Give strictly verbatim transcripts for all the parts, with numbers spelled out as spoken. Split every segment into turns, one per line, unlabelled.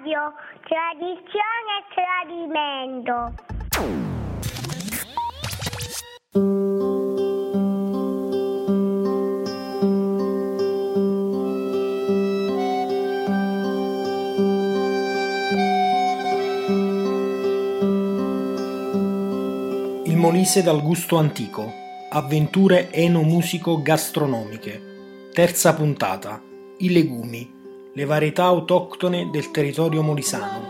radio, tradizione e tradimento.
Il Molise dal gusto antico. Avventure enomusico-gastronomiche. Terza puntata. I legumi. Le varietà autoctone del territorio molisano.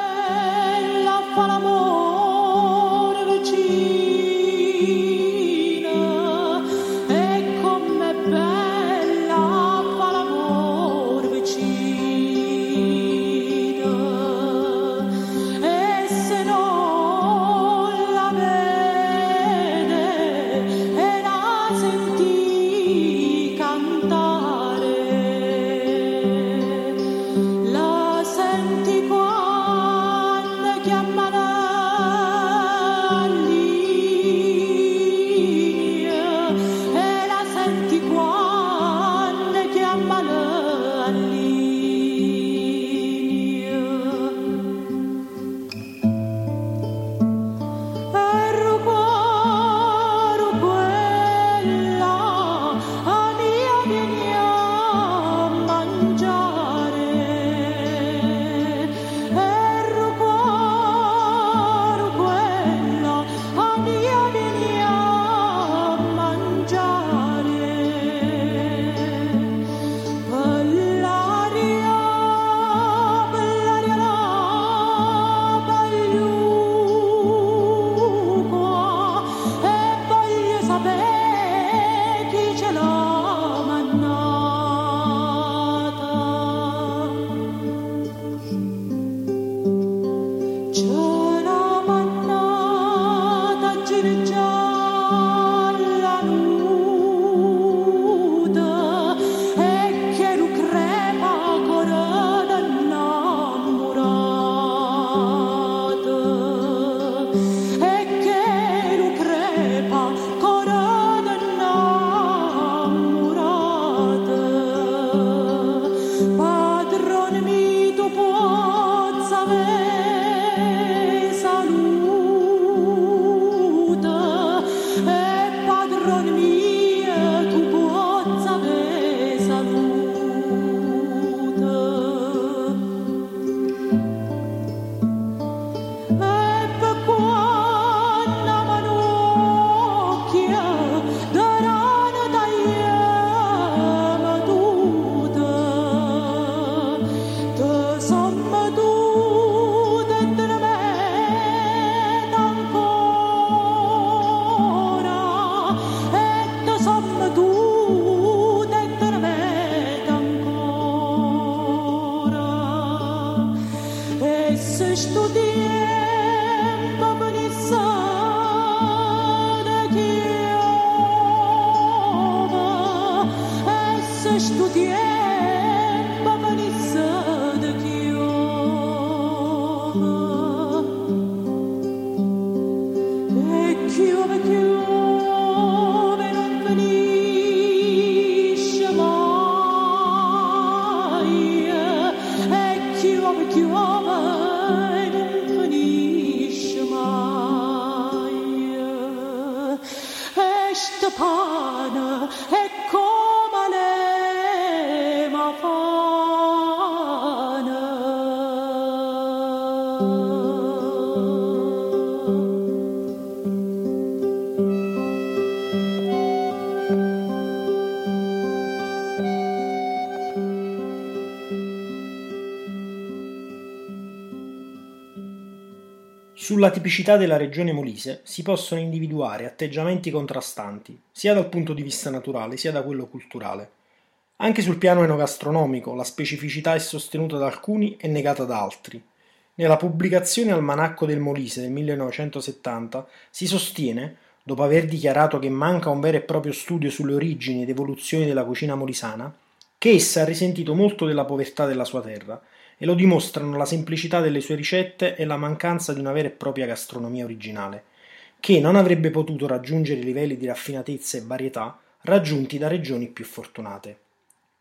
Sulla tipicità della regione Molise si possono individuare atteggiamenti contrastanti, sia dal punto di vista naturale sia da quello culturale. Anche sul piano enogastronomico la specificità è sostenuta da alcuni e negata da altri. Nella pubblicazione Almanacco del Molise del millenovecentosettanta si sostiene, dopo aver dichiarato che manca un vero e proprio studio sulle origini ed evoluzioni della cucina molisana, che essa ha risentito molto della povertà della sua terra, e lo dimostrano la semplicità delle sue ricette e la mancanza di una vera e propria gastronomia originale, che non avrebbe potuto raggiungere i livelli di raffinatezza e varietà raggiunti da regioni più fortunate.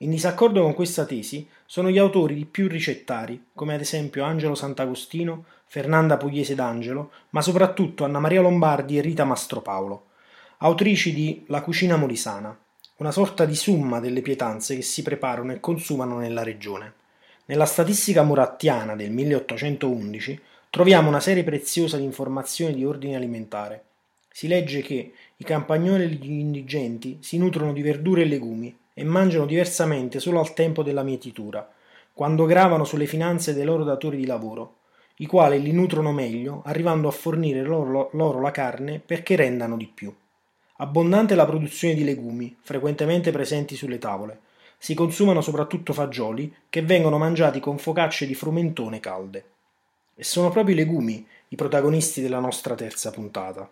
In disaccordo con questa tesi sono gli autori di più ricettari, come ad esempio Angelo Sant'Agostino, Fernanda Pugliese d'Angelo, ma soprattutto Anna Maria Lombardi e Rita Mastropaolo, autrici di La cucina molisana, una sorta di summa delle pietanze che si preparano e consumano nella regione. Nella statistica murattiana del milleottocentoundici troviamo una serie preziosa di informazioni di ordine alimentare. Si legge che i campagnoli e gli indigenti si nutrono di verdure e legumi e mangiano diversamente solo al tempo della mietitura, quando gravano sulle finanze dei loro datori di lavoro, i quali li nutrono meglio, arrivando a fornire loro, loro la carne perché rendano di più. Abbondante la produzione di legumi, frequentemente presenti sulle tavole. Si consumano soprattutto fagioli, che vengono mangiati con focacce di frumentone calde. E sono proprio i legumi i protagonisti della nostra terza puntata.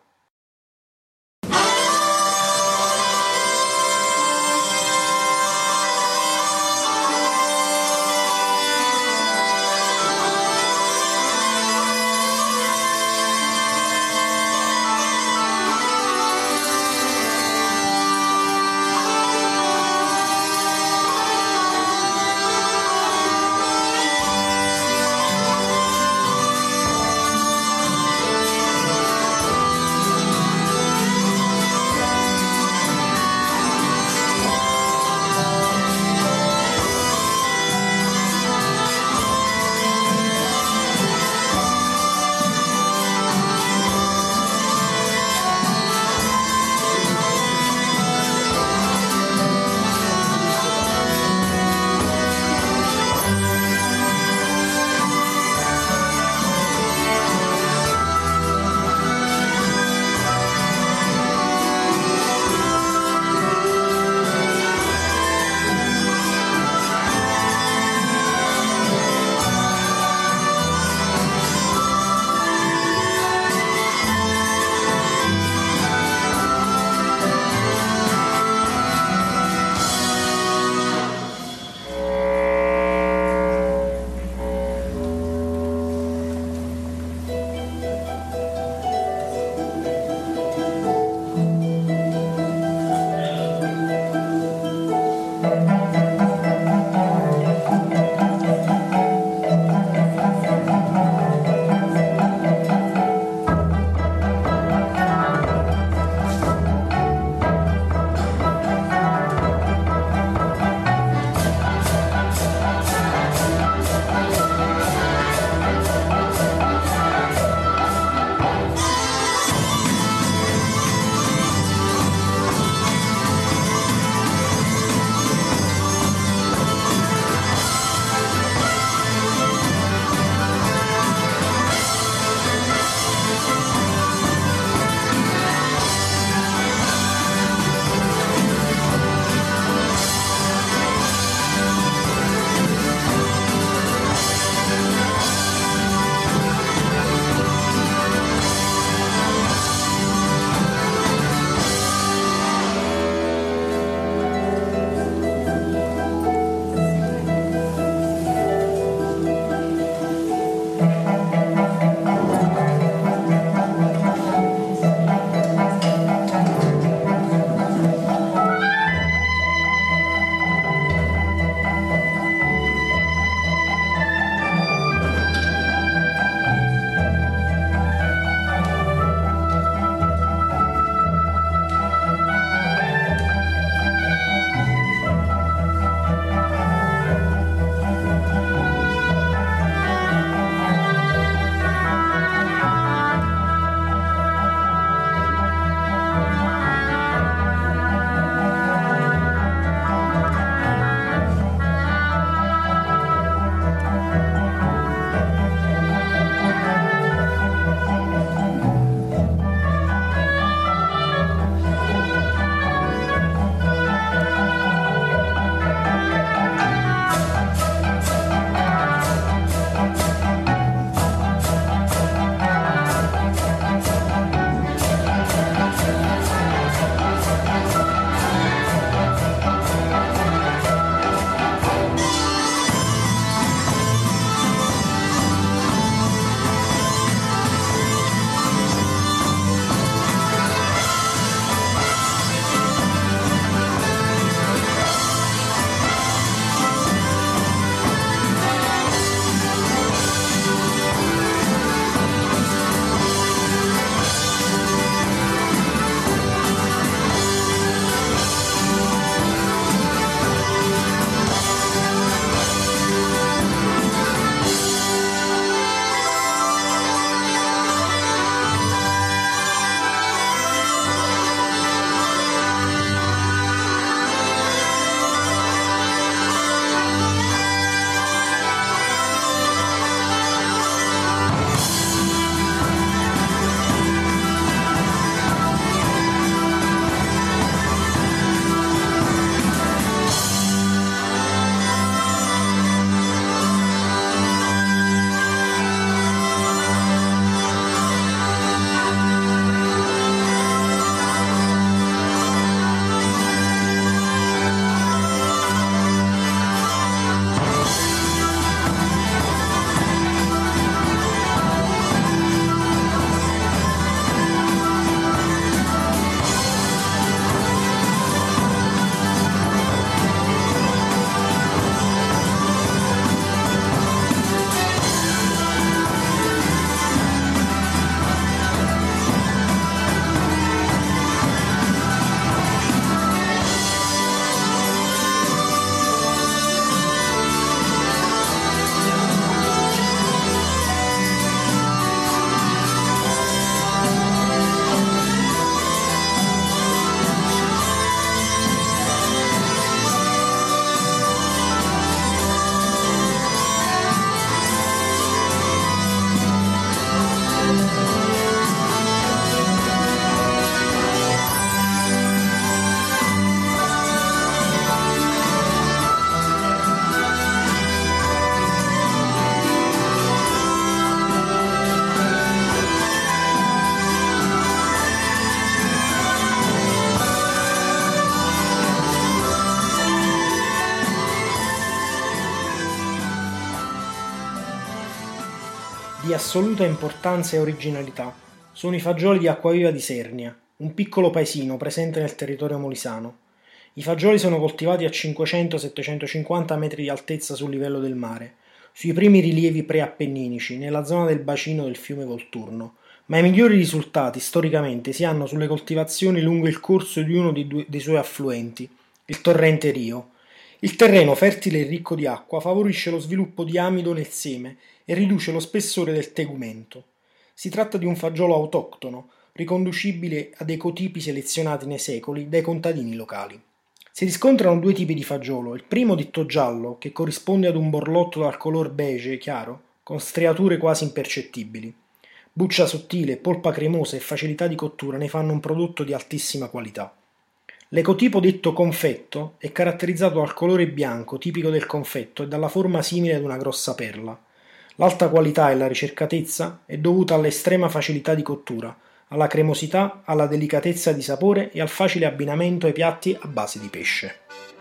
Di assoluta importanza e originalità sono i fagioli di Acquaviva di Sernia, un piccolo paesino presente nel territorio molisano. I fagioli sono coltivati a cinquecento settecentocinquanta metri di altezza sul livello del mare, sui primi rilievi preappenninici, nella zona del bacino del fiume Volturno, ma i migliori risultati storicamente si hanno sulle coltivazioni lungo il corso di uno dei, due, dei suoi affluenti, il torrente Rio. Il terreno, fertile e ricco di acqua, favorisce lo sviluppo di amido nel seme e riduce lo spessore del tegumento. Si tratta di un fagiolo autoctono, riconducibile ad ecotipi selezionati nei secoli dai contadini locali. Si riscontrano due tipi di fagiolo, il primo detto giallo, che corrisponde ad un borlotto dal color beige chiaro, con striature quasi impercettibili. Buccia sottile, polpa cremosa e facilità di cottura ne fanno un prodotto di altissima qualità. L'ecotipo detto confetto è caratterizzato dal colore bianco tipico del confetto e dalla forma simile ad una grossa perla. L'alta qualità e la ricercatezza è dovuta all'estrema facilità di cottura, alla cremosità, alla delicatezza di sapore e al facile abbinamento ai piatti a base di pesce.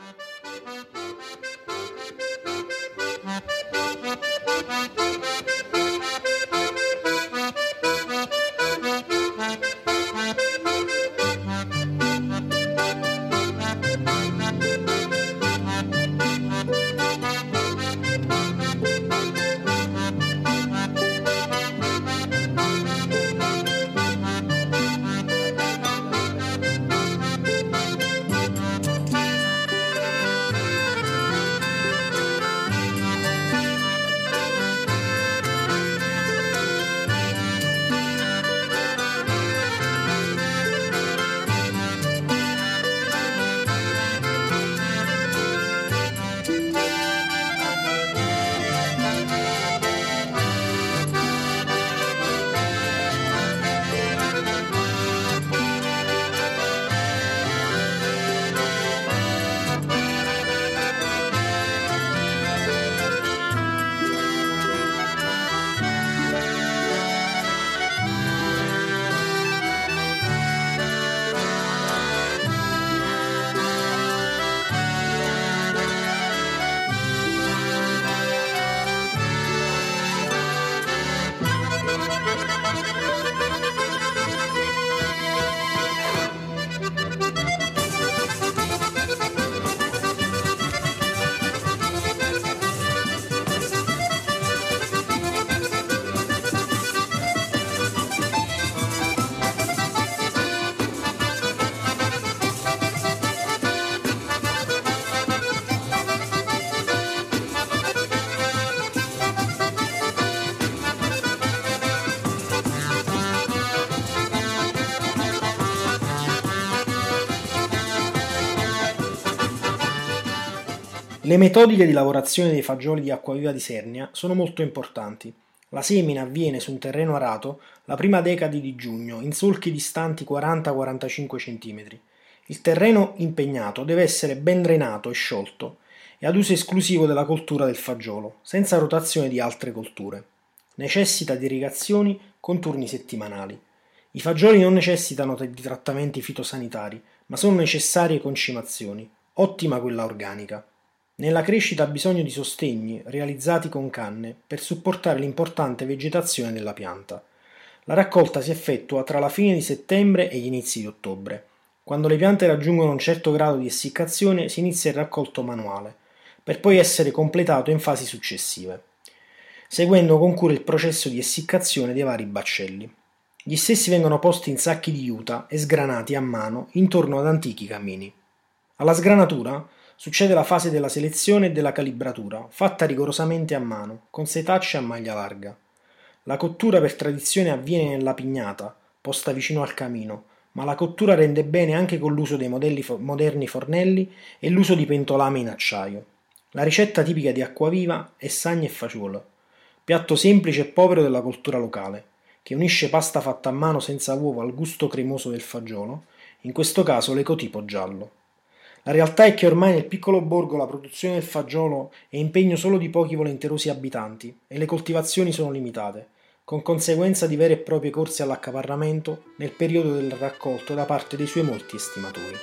Le metodiche di lavorazione dei fagioli di Acquaviva di Sernia sono molto importanti. La semina avviene su un terreno arato la prima decade di giugno, in solchi distanti quaranta quarantacinque centimetri. Il terreno impegnato deve essere ben drenato e sciolto e ad uso esclusivo della coltura del fagiolo, senza rotazione di altre colture. Necessita di irrigazioni con turni settimanali. I fagioli non necessitano di trattamenti fitosanitari, ma sono necessarie concimazioni, ottima quella organica. Nella crescita ha bisogno di sostegni, realizzati con canne, per supportare l'importante vegetazione della pianta. La raccolta si effettua tra la fine di settembre e gli inizi di ottobre. Quando le piante raggiungono un certo grado di essiccazione si inizia il raccolto manuale, per poi essere completato in fasi successive, seguendo con cura il processo di essiccazione dei vari baccelli. Gli stessi vengono posti in sacchi di juta e sgranati a mano intorno ad antichi camini. Alla sgranatura succede la fase della selezione e della calibratura, fatta rigorosamente a mano, con setacce a maglia larga. La cottura per tradizione avviene nella pignata, posta vicino al camino, ma la cottura rende bene anche con l'uso dei modelli fo- moderni fornelli e l'uso di pentolame in acciaio. La ricetta tipica di Acquaviva è sagna e fagiolo, piatto semplice e povero della cultura locale, che unisce pasta fatta a mano senza uovo al gusto cremoso del fagiolo, in questo caso l'ecotipo giallo. La realtà è che ormai nel piccolo borgo la produzione del fagiolo è impegno solo di pochi volenterosi abitanti e le coltivazioni sono limitate, con conseguenza di vere e proprie corse all'accaparramento nel periodo del raccolto da parte dei suoi molti estimatori.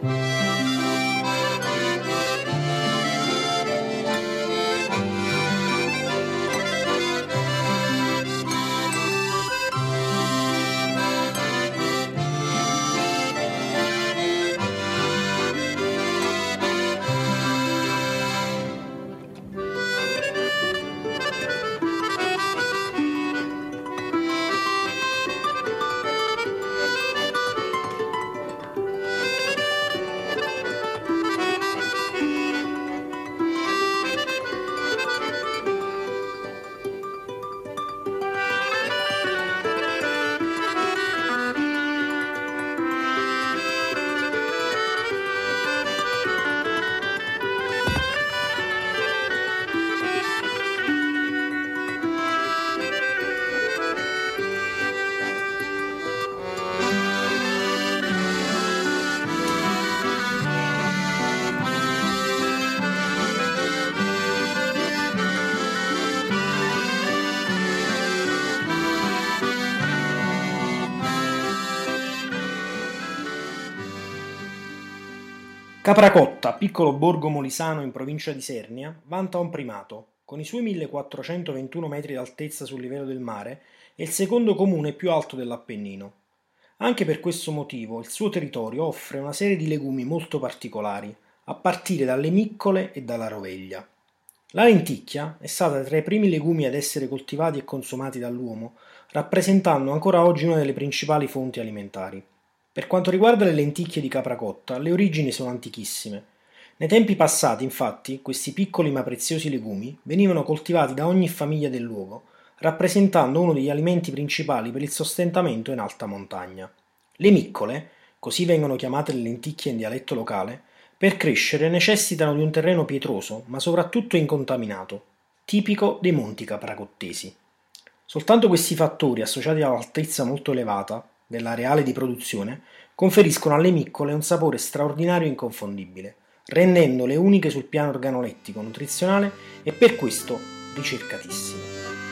Capracotta, piccolo borgo molisano in provincia di Sernia, vanta un primato. Con i suoi millequattrocentoventuno metri d'altezza sul livello del mare, è il secondo comune più alto dell'Appennino. Anche per questo motivo il suo territorio offre una serie di legumi molto particolari, a partire dalle miccole e dalla roveglia. La lenticchia è stata tra i primi legumi ad essere coltivati e consumati dall'uomo, rappresentando ancora oggi una delle principali fonti alimentari. Per quanto riguarda le lenticchie di Capracotta, le origini sono antichissime. Nei tempi passati, infatti, questi piccoli ma preziosi legumi venivano coltivati da ogni famiglia del luogo, rappresentando uno degli alimenti principali per il sostentamento in alta montagna. Le miccole, così vengono chiamate le lenticchie in dialetto locale, per crescere necessitano di un terreno pietroso, ma soprattutto incontaminato, tipico dei monti capracottesi. Soltanto questi fattori, associati all'altezza molto elevata dell'areale di produzione, conferiscono alle miccole un sapore straordinario e inconfondibile, rendendole uniche sul piano organolettico, nutrizionale e per questo ricercatissime.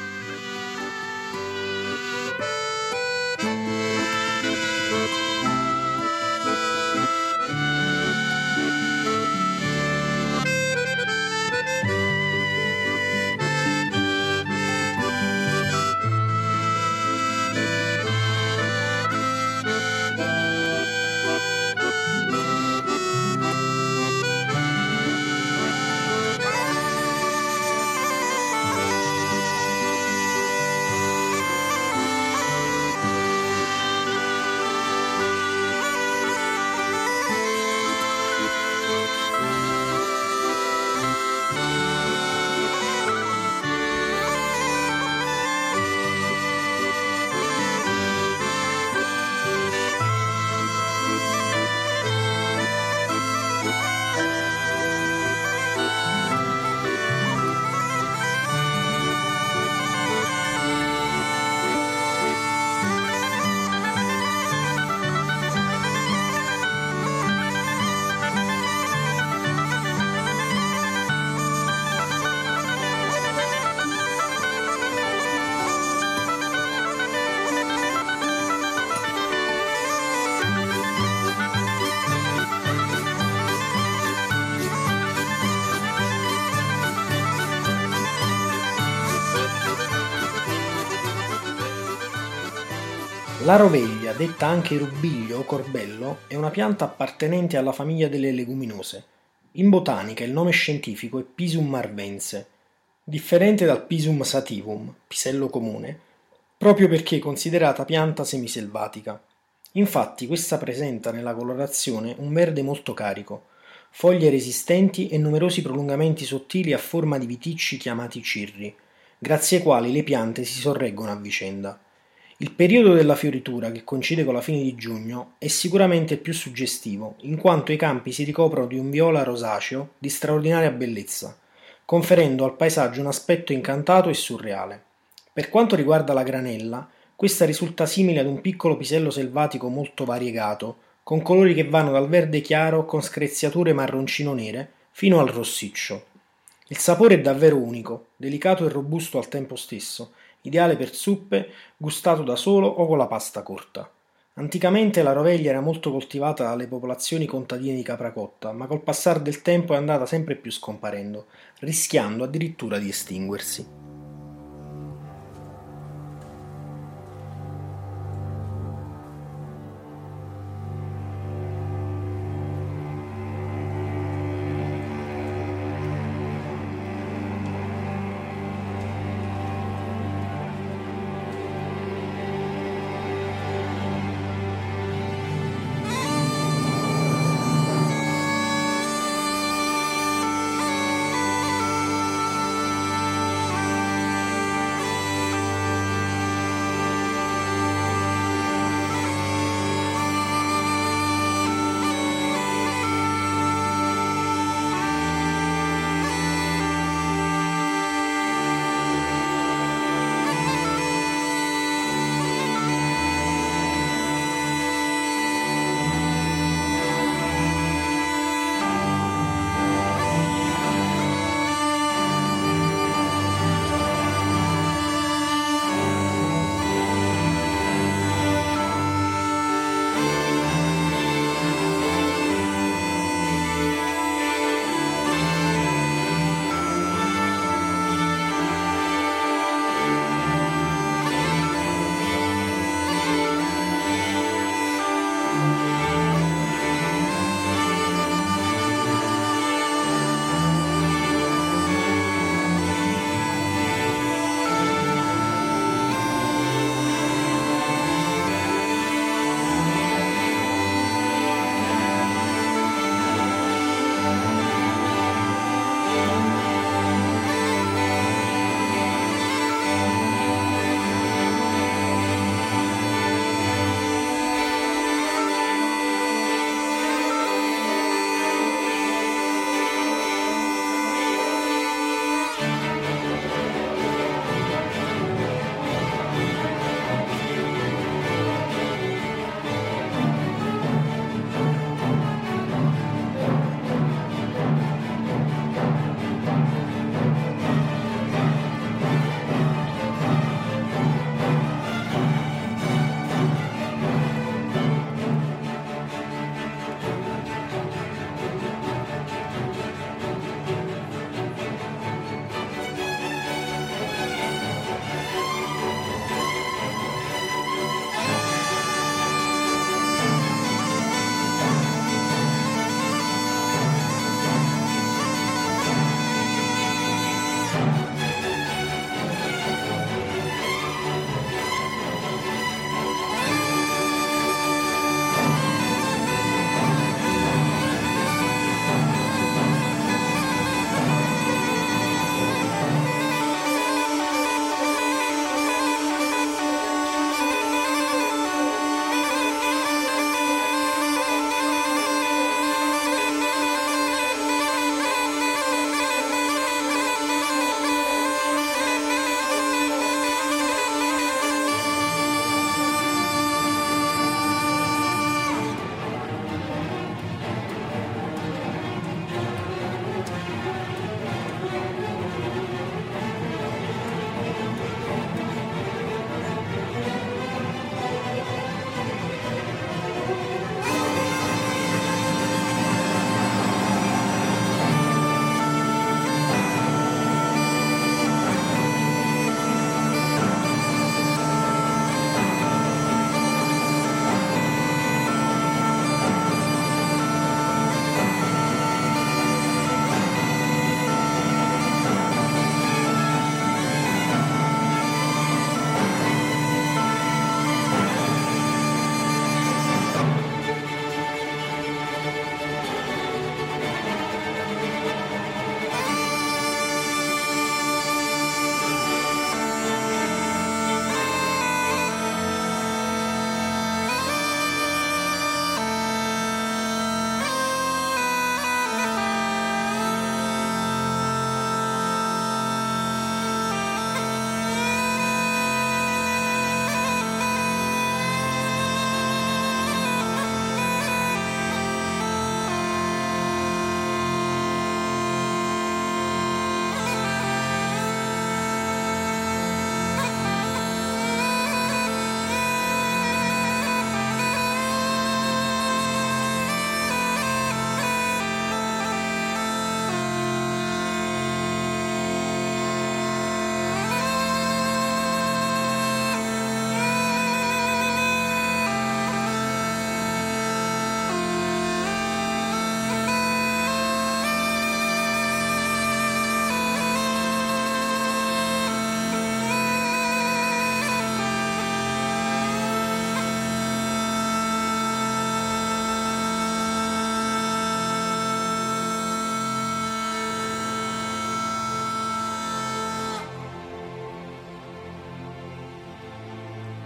La roveglia, detta anche rubiglio o corbello, è una pianta appartenente alla famiglia delle leguminose. In botanica il nome scientifico è Pisum marvense, differente dal Pisum sativum, pisello comune, proprio perché è considerata pianta semiselvatica. Infatti questa presenta nella colorazione un verde molto carico, foglie resistenti e numerosi prolungamenti sottili a forma di viticci chiamati cirri, grazie ai quali le piante si sorreggono a vicenda. Il periodo della fioritura, che coincide con la fine di giugno, è sicuramente il più suggestivo, in quanto i campi si ricoprono di un viola rosaceo di straordinaria bellezza, conferendo al paesaggio un aspetto incantato e surreale. Per quanto riguarda la granella, questa risulta simile ad un piccolo pisello selvatico molto variegato, con colori che vanno dal verde chiaro con screziature marroncino-nere fino al rossiccio. Il sapore è davvero unico, delicato e robusto al tempo stesso, ideale per zuppe, gustato da solo o con la pasta corta. Anticamente la roveglia era molto coltivata dalle popolazioni contadine di Capracotta, ma col passare del tempo è andata sempre più scomparendo, rischiando addirittura di estinguersi.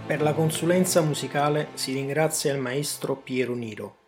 Per la consulenza musicale si ringrazia il maestro Piero Niro.